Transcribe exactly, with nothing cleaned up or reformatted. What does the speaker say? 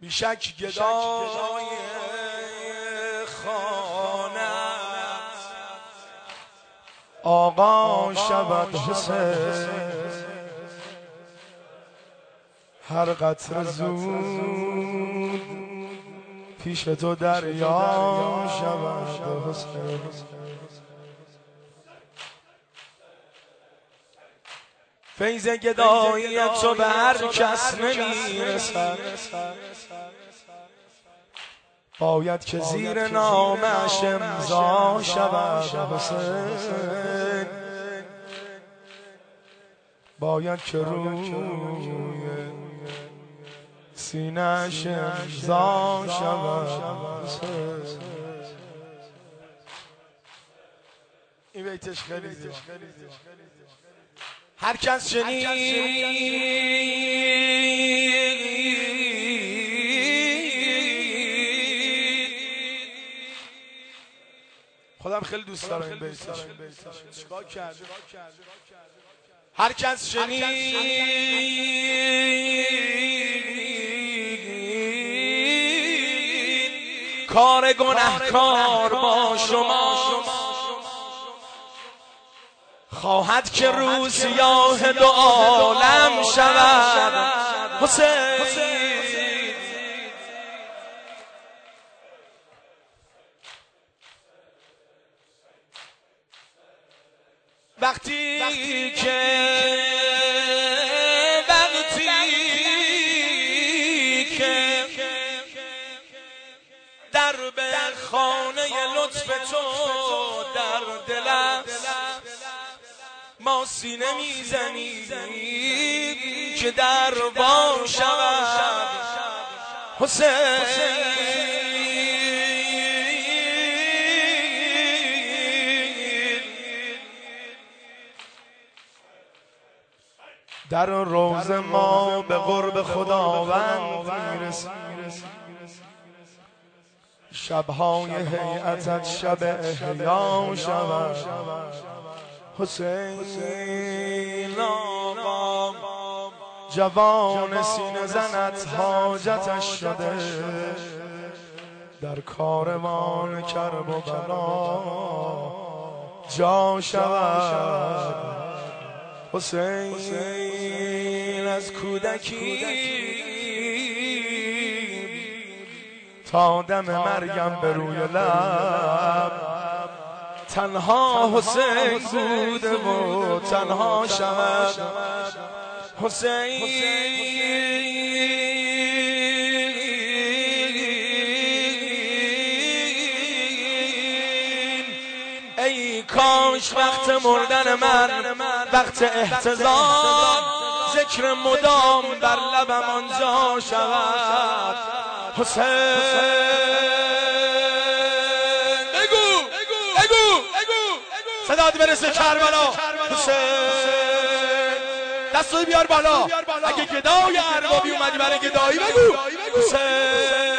بیشک گدای خانه آقا شود حسین، هر قطره زود پیش تو دریا شود حسین. فیض گداییت تو به هر کس نمیرسد، باید که زیر نامش امضا شود حسین، باید که روی سینه‌اش امضا شود حسین. این بیتش خیلی زیبا. هر کس شنید خودم خیلی دوست دارم این بیتش. چیکار کرده؟ هر کس شنید کار گنهکار با شما، خواهد که روز سیاه دو عالم شود حسین. وقتی که وقتی که در به خانه لطف تو در دل است، ما سینه میزنیم که در وا شود حسین. در روز ما به قرب خداوند میرسیم، شبهای هیئتت شب احیا شود حسین. آقا جوان سینه زنت حاجتش شده، در کاروان کرب و بلا جا شود حسین. از کودکی تا دم مریم به روی لب تنها حسین بوده و تنها شود حسین. ای کاش وقت مردن من، وقت احتضار، ذکر مدام بر لبم آنجا شود حسین. صدات برسه کربلا حسین. دستوی بیار بالا، اگه گدای اربابی اومدی برای گدایی بگو حسین.